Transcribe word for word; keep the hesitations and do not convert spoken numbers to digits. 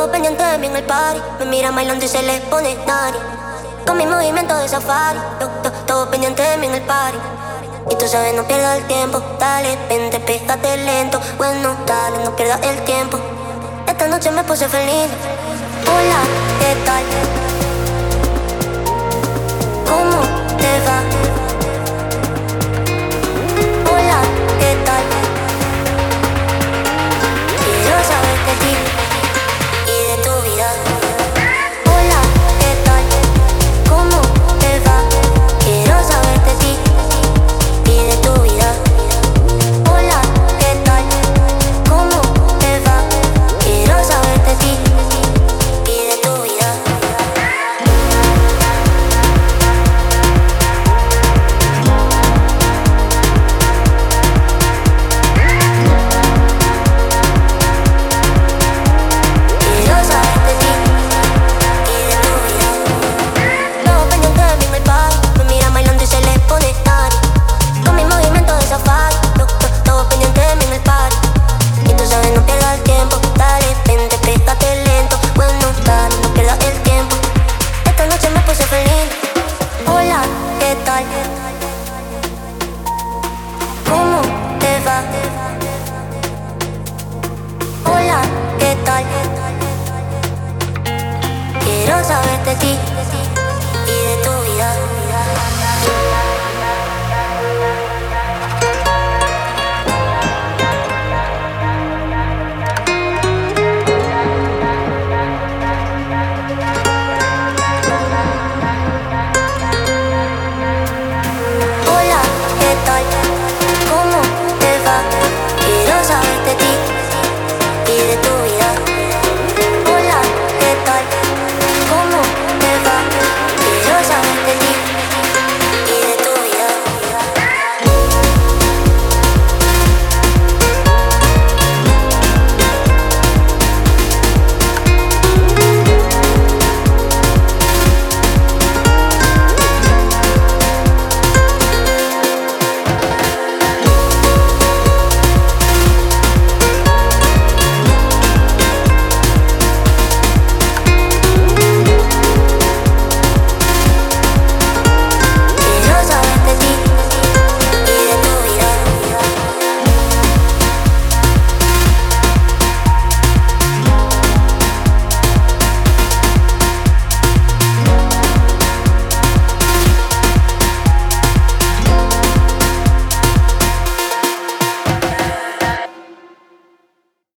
Todo pendiente de mí en el party. Me miran bailando y se les pone nari. Con mi movimiento de safari. Yo, yo, todo pendiente de mí en el party. Y tú sabes, no pierdas el tiempo. Dale, vente, pégate lento. Bueno, dale, no pierdas el tiempo. Esta noche me puse feliz. Hola, ¿qué tal? ¿Cómo te va? Hola, ¿qué tal? Quiero saber de ti y de tu vida. Hola, ¿qué tal? ¿Cómo te va? Quiero saber de ti y de tu vida. Hola, ¿qué tal? ¿Cómo te va? Quiero saber de ti y de tu vida. Quiero saber de ti y de tu vida. Todo pendiente de mí en el party. Me mira bailando y se les pone nari. Con mi movimiento de safari. Yo, yo, todo pendiente de mí en el party. Y tú sabes, no pierdas el tiempo. Dale, vente, pégate lento. Bueno, dale, no pierdas el tiempo. Esta noche me puse feliz. Hola, ¿qué tal? ¿Cómo te va? Hola, ¿qué tal? Quiero saber de ti